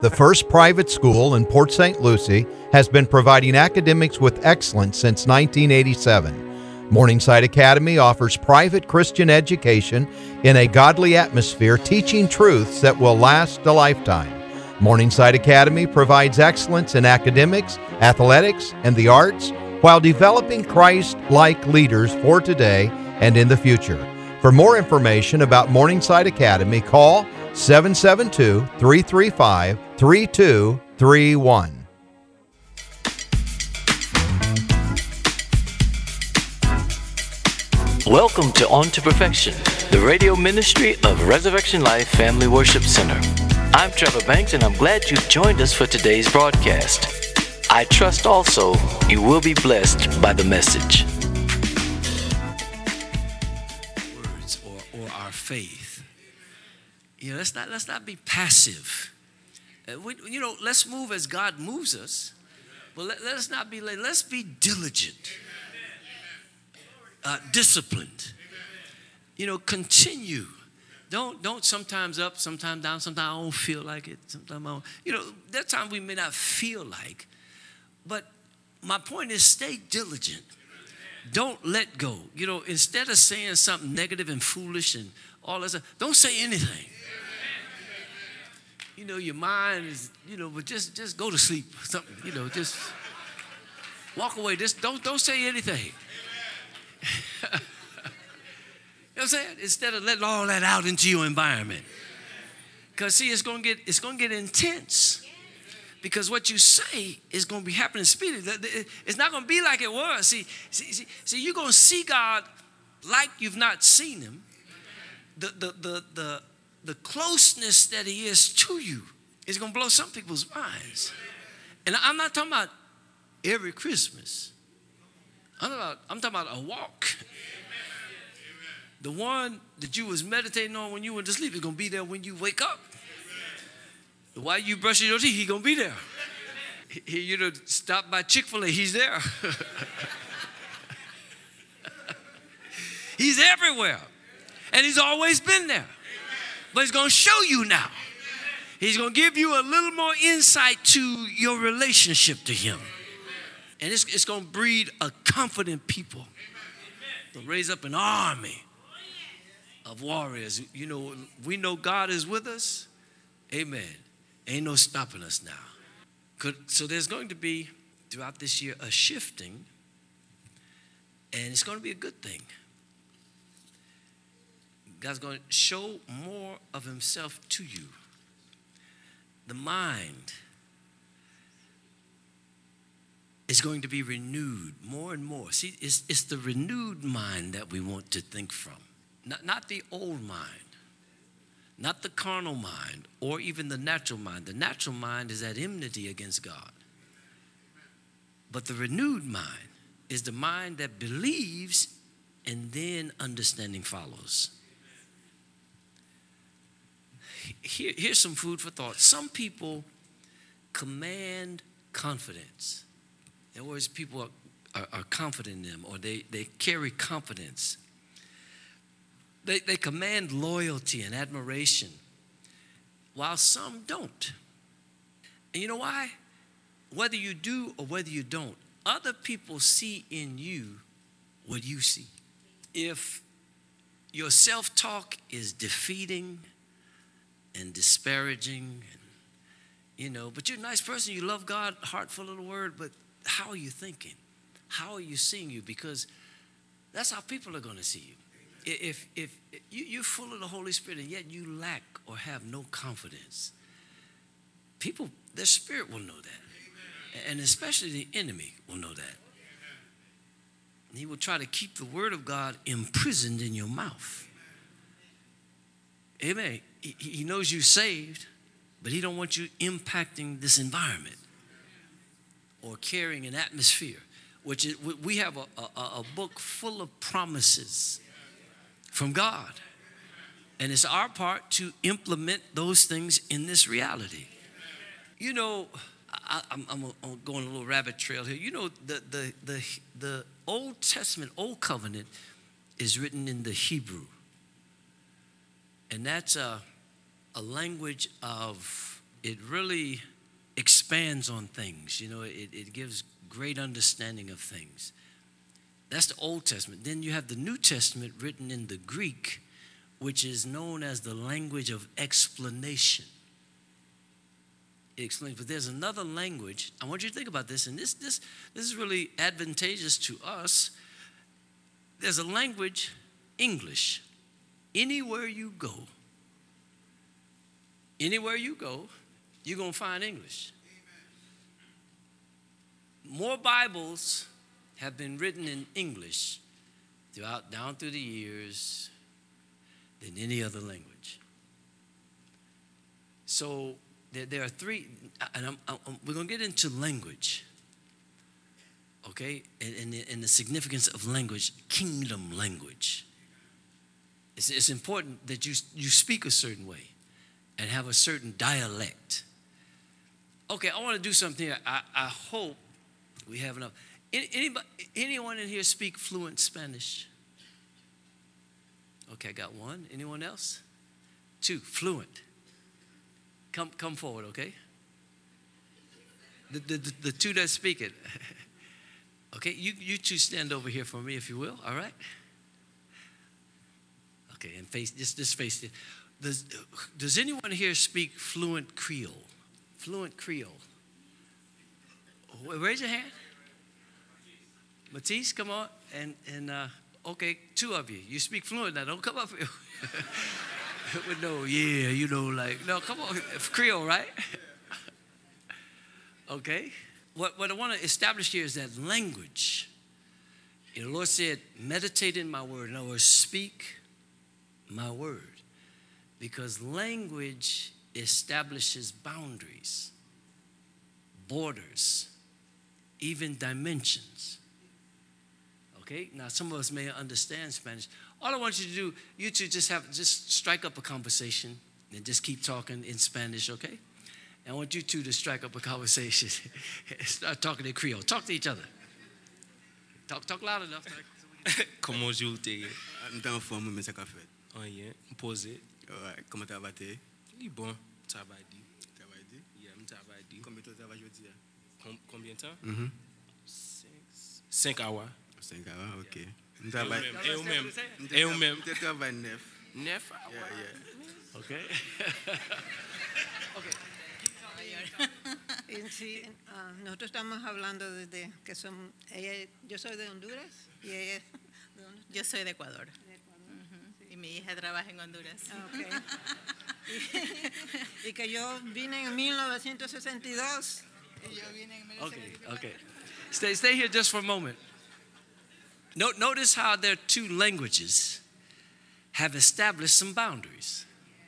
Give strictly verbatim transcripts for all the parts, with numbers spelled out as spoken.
The first private school in Port Saint Lucie has been providing academics with excellence since nineteen eighty-seven. Morningside Academy offers private Christian education in a godly atmosphere, teaching truths that will last a lifetime. Morningside Academy provides excellence in academics, athletics, and the arts while developing Christ-like leaders for today and in the future. For more information about Morningside Academy, call seven seven two, three three five, three two three one. Welcome to On to Perfection, the radio ministry of Resurrection Life Family Worship Center. I'm Trevor Banks, and I'm glad you've joined us for today's broadcast. I trust also you will be blessed by the message. Words or, or our faith. You know, let's not let's not be passive. Uh, we, you know, let's move as God moves us, but let, let us not be late. Let's be diligent, uh, disciplined. You know, continue. Don't don't sometimes up, sometimes down. Sometimes I don't feel like it. Sometimes I don't. You know, that time we may not feel like, but my point is, stay diligent. Don't let go. You know, instead of saying something negative and foolish and all that stuff, don't say anything. You know, your mind is, you know, but just just go to sleep or something, you know, just walk away. Just don't don't say anything. You know what I'm saying? Instead of letting all that out into your environment. Because see, it's gonna get it's gonna get intense. Because what you say is gonna be happening speedily. It's not gonna be like it was. See, see, see, see you're gonna see God like you've not seen him. The the the the the closeness that he is to you is going to blow some people's minds. And I'm not talking about every Christmas. I'm talking about, I'm talking about a walk. The one that you was meditating on when you went to sleep is going to be there when you wake up. While you brushing your teeth, he's going to be there. He, you know, stop by Chick-fil-A, he's there. He's everywhere. And he's always been there. But he's going to show you now. He's going to give you a little more insight to your relationship to him. And it's, it's going to breed a confident people. It'll raise up an army of warriors. You know, we know God is with us. Amen. Ain't no stopping us now. Could, so there's going to be, throughout this year, a shifting. And it's going to be a good thing. God's going to show more of himself to you. The mind is going to be renewed more and more. See, it's, it's the renewed mind that we want to think from. Not, not the old mind, not the carnal mind, or even the natural mind. The natural mind is at enmity against God. But the renewed mind is the mind that believes and then understanding follows. Here, here's some food for thought. Some people command confidence. In other words, people are, are, are confident in them, or they, they carry confidence. They, they command loyalty and admiration, while some don't. And you know why? Whether you do or whether you don't, other people see in you what you see. If your self-talk is defeating and disparaging, and, you know, but you're a nice person, you love God, heart full of the word, but how are you thinking? How are you seeing you? Because that's how people are going to see you. If, if, if you, you're full of the Holy Spirit and yet you lack or have no confidence, people, their spirit will know that. And especially the enemy will know that. And he will try to keep the word of God imprisoned in your mouth. Amen. He knows you're saved, but he don't want you impacting this environment or carrying an atmosphere, which is, we have a, a, a book full of promises from God. And it's our part to implement those things in this reality. You know, I, I'm, I'm going a little rabbit trail here. You know, the, the, the, the Old Testament, Old Covenant is written in the Hebrew. And that's a, a language of it really expands on things. You know, it, it gives great understanding of things. That's the Old Testament. Then you have the New Testament written in the Greek, which is known as the language of explanation. It explains, but there's another language. I want you to think about this, and this, this, this is really advantageous to us. There's a language, English. Anywhere you go, anywhere you go, you're going to find English. More Bibles have been written in English throughout, down through the years than any other language. So there, there are three, and I'm, I'm, we're going to get into language, okay, and, and, the, and the significance of language, kingdom language. It's, it's important that you, you speak a certain way and have a certain dialect. Okay, I want to do something here. I, I hope we have enough. Any, anybody, anyone in here speak fluent Spanish? Okay, I got one. Anyone else? Two, fluent. Come, come forward, okay? The, the, the, the two that speak it. Okay, you, you two stand over here for me, if you will, all right? Okay, and face, just, just face it. Does, does anyone here speak fluent Creole? Fluent Creole. Raise your hand. Matisse, come on. And, and uh, okay, two of you. You speak fluent now. Don't come up here. With no, yeah, you know, like, no, come on. Creole, right? Okay. What, what I want to establish here is that language. You know, the Lord said, meditate in my word. In other words, speak my word. Because language establishes boundaries, borders, even dimensions. Okay? Now, some of us may understand Spanish. All I want you to do, you two just have, just strike up a conversation and just keep talking in Spanish, okay? And I want you two to strike up a conversation. Start talking in Creole. Talk to each other. Talk, talk loud enough. Comment je t'ai? M'étais en forme, mais ça qu'a fait. Oh yeah, posé. Ouais, comment t'as battu? Il est bon. Travail dit. Travail dit? Yeah, me travail dit. Combien de temps travail aujourd'hui? Com- Combien de temps? Mhm. Cinq. Cinq hours. Cinq heures, ok. Et ou même. Et ou même. Et ou même. M'étais travail neuf. Neuf hours. Yeah, yeah. Okay? Y sí, ah, nosotros estamos hablando desde que son, ella, yo soy de Honduras y ella es de dónde? Yo soy de Ecuador. De Ecuador. Ujú. Y mi hija trabaja en Honduras. Ah, okay. y, y que yo vine en mil novecientos sesenta y dos. Y yo vine en mil novecientos Okay, sesenta y cuatro. okay. Stay, stay here just for a moment. No, notice how their two languages have established some boundaries.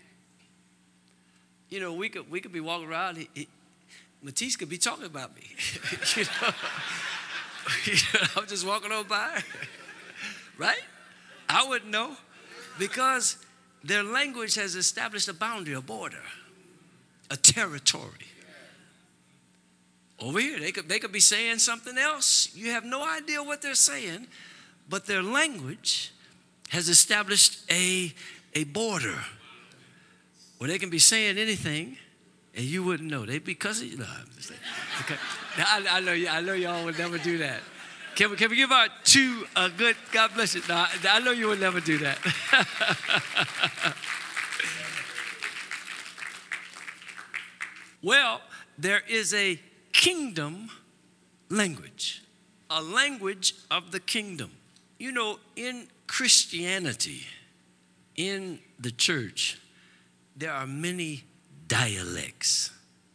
You know, we could we could be walking around. He, he, Matisse could be talking about me. you know? you know, I'm just walking on by, right? I wouldn't know because their language has established a boundary, a border, a territory. Over here, they could they could be saying something else. You have no idea what they're saying, but their language has established a a border where they can be saying anything, and you wouldn't know. They because of you. No, I'm just saying. Okay. Now, I, I know you. I know y'all would never do that. Can we can we give our two a good God bless you? No, I, I know you would never do that. Well, there is a kingdom language, a language of the kingdom. You know, in Christianity, in the church, there are many dialects.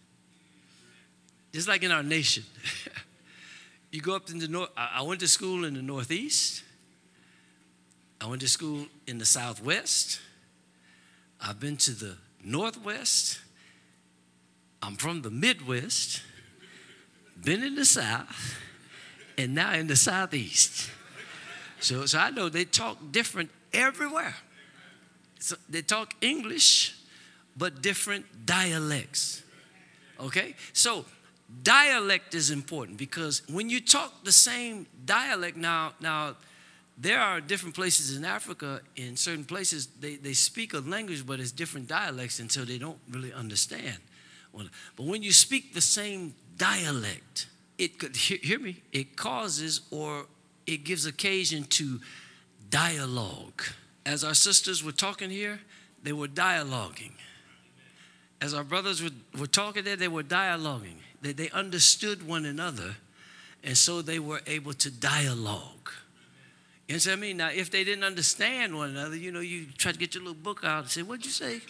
Just like in our nation. You go up in the north. I went to school in the Northeast. I went to school in the Southwest. I've been to the Northwest. I'm from the Midwest. Been in the South. And now in the Southeast. So, so I know they talk different everywhere. So they talk English, but different dialects. Okay? So dialect is important because when you talk the same dialect, now, now there are different places in Africa, in certain places, they, they speak a language, but it's different dialects, and so they don't really understand. But when you speak the same dialect, it could, hear, hear me, it causes or it gives occasion to dialogue. As our sisters were talking here, they were dialoguing. As our brothers were, were talking there, they were dialoguing. They, they understood one another, and so they were able to dialogue. You know what I mean? Now, if they didn't understand one another, you know, you try to get your little book out and say, what'd you say?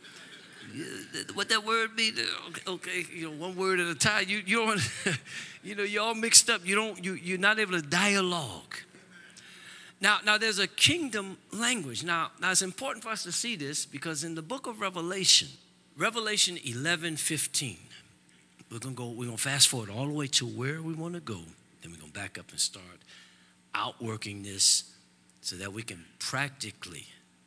What that word mean? Okay, okay, you know, one word at a time. You, you don't, you know, you're all mixed up. You don't, you, you're not able to dialogue. Now, now there's a kingdom language. Now, now it's important for us to see this because in the book of Revelation, Revelation eleven fifteen, we're gonna go, we're gonna fast forward all the way to where we want to go, then we're gonna back up and start outworking this so that we can practically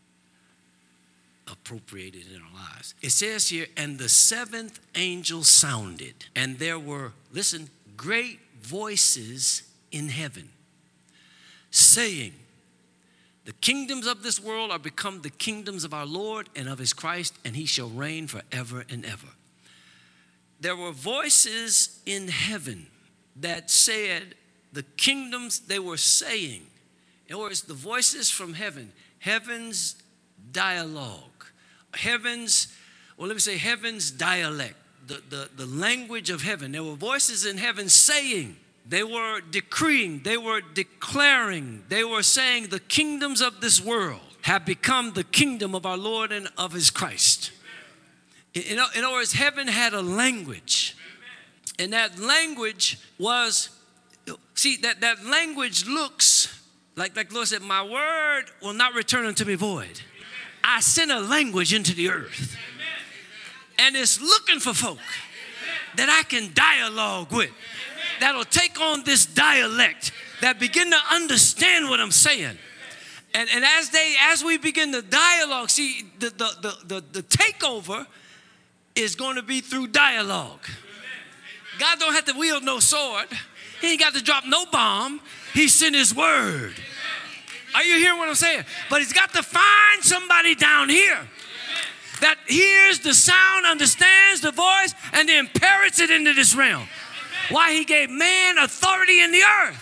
appropriate it in our lives. It says here, and the seventh angel sounded, and there were, listen, great voices in heaven, saying, the kingdoms of this world are become the kingdoms of our Lord and of his Christ, and he shall reign forever and ever. There were voices in heaven that said the kingdoms they were saying. In other words, the voices from heaven, heaven's dialogue, heaven's, well, let me say heaven's dialect, the, the, the language of heaven. There were voices in heaven saying, they were decreeing, they were declaring, they were saying the kingdoms of this world have become the kingdom of our Lord and of his Christ. In, in other words, heaven had a language. And that language was, see, that, that language looks like, like the Lord said, my word will not return unto me void. I sent a language into the earth. And it's looking for folk that I can dialogue with, that'll take on this dialect, that begin to understand what I'm saying. And, and as they, as we begin to dialogue, see, the, the, the, the, the takeover is going to be through dialogue. God don't have to wield no sword. He ain't got to drop no bomb. He sent his word. Are you hearing what I'm saying? But he's got to find somebody down here that hears the sound, understands the voice, and then parrots it into this realm. Why he gave man authority in the earth.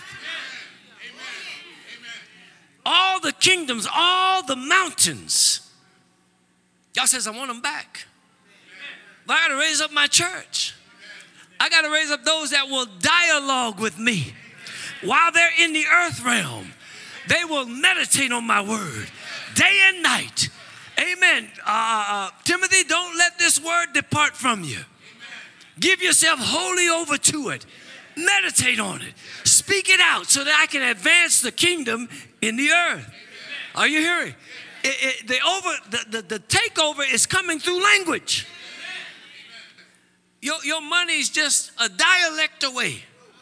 All the kingdoms, all the mountains. God says, I want them back. But I got to raise up my church. I got to raise up those that will dialogue with me. While they're in the earth realm, they will meditate on my word day and night. Amen. Uh, uh, Timothy, don't let this word depart from you. Give yourself wholly over to it. Meditate on it. Speak it out so that I can advance the kingdom in the earth. Are you hearing? It, it, the, over, the, the, the takeover is coming through language. Your, your money's just a dialect away.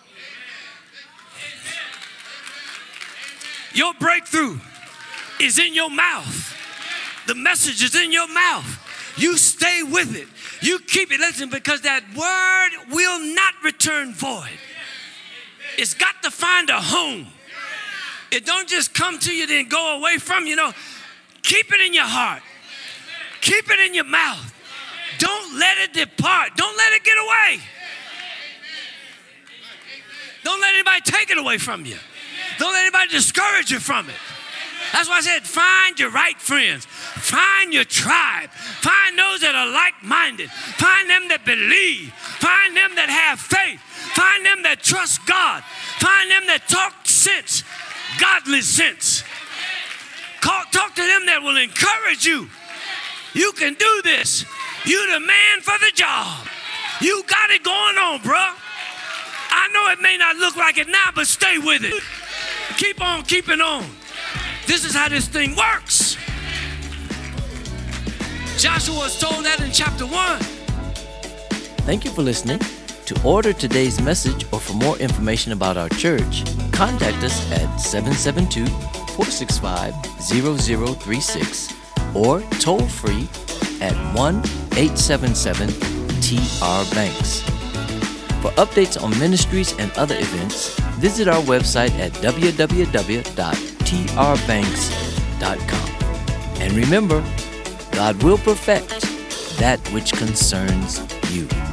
Your breakthrough is in your mouth. The message is in your mouth. You stay with it. You keep it. Listen, because that word will not return void. It's got to find a home. It don't just come to you then go away from you. No, keep it in your heart. Keep it in your mouth. Don't let it depart. Don't let it get away. Don't let anybody take it away from you. Don't let anybody discourage you from it. That's why I said find your right friends. Find your tribe. Find those that are like-minded. Find them that believe. Find them that have faith. Find them that trust God. Find them that talk sense, godly sense. Call, talk to them that will encourage you. You can do this. You the man for the job. You got it going on, bro. I know it may not look like it now, but stay with it. Keep on keeping on. This is how this thing works. Joshua was told that in chapter one. Thank you for listening. To order today's message or for more information about our church, contact us at seven seven two, four six five, zero zero three six or toll free at one eight seven seven T R Banks. For updates on ministries and other events, visit our website at w w w dot t r banks dot com. And remember, God will perfect that which concerns you. you.